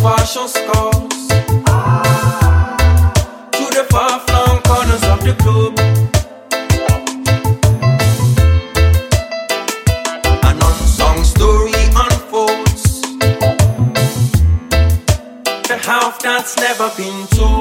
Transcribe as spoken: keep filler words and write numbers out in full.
partial scars to the far-flung corners of the globe. An unsung story unfolds, the half that's never been told.